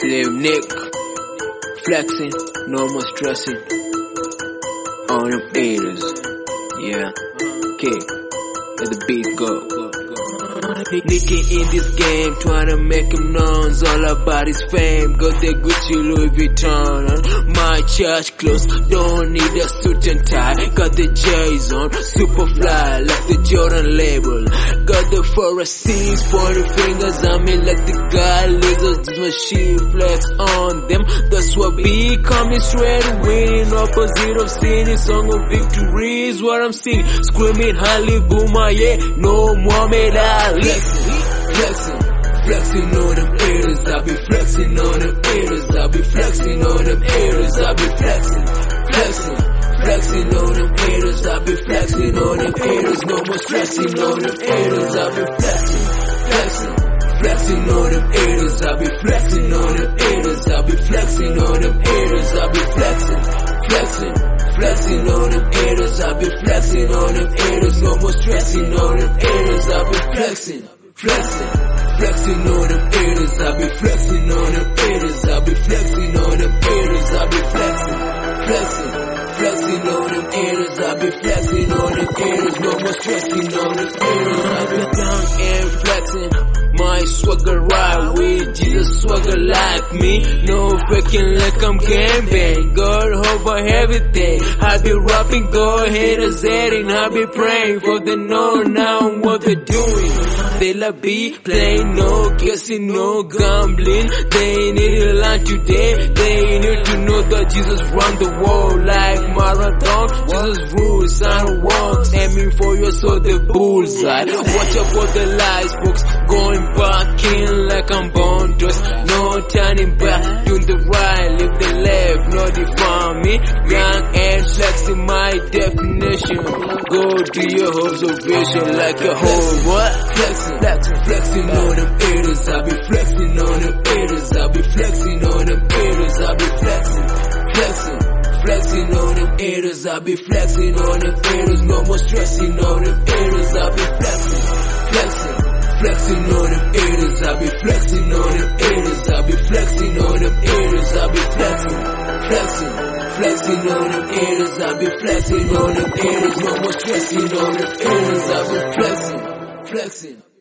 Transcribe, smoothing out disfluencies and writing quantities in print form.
Slim Nick, flexing, no more stressing on them haters. Yeah, okay, let the beat go. Nicky in this game, tryna make him known. It's all about his fame. Got the Gucci Louis Vuitton on my church clothes. Don't need a suit and tie. Got the J's on, super fly like the Jordan label. Got the Pharisees pointing fingers at me like the guy lizards. This machine flex on them. That's what becoming straight, winning opposite of sinning. Song of victory is what I'm singing. Screaming hallelujah, yeah, no Muhammad Ali. Flexing, flexing on them haters. I be flexing on them haters. I be flexing on them haters. I be flexing, flexing on them haters. I be flexing on them haters. No more stressing on them haters. I be flexing on them haters. I be flexing on them haters. I be flexing on them haters. I be flexing on them haters. I be flexing on them haters. No more stressing on them haters. I be flexing on them haters. I be flexing on them haters. I be flexing on them haters. I be flexing on them haters. I be flexing on them haters. No more stressing on them haters. I be down and flexing. My swagger ride with Jesus swagger like me. No faking like I'm gambling. God over everything. I be rapping, go haters hating. I be praying for the know now what they're doing. They'll be playing, no guessing, no gambling. They need to learn today. They need to know that Jesus run the world like marathon. Jesus rules and walks, aiming for your soul the bullseye. Watch out for the lies, folks. Going back in like I'm born, just no turning back. Doing the right, leave the left, no define me. Young and flexing my definition. Go do your observation like a whole what? Flexing on them haters. I be flexing on them haters. I be flexing on them haters. I be flexing on them haters. I be flexing on them haters. No more stressing on them haters. I be flexing on them haters. I be flexing on them haters. I be flexing on them haters. I be flexing on them haters. I be flexing on them haters. No more stressing on them haters. I be flexing.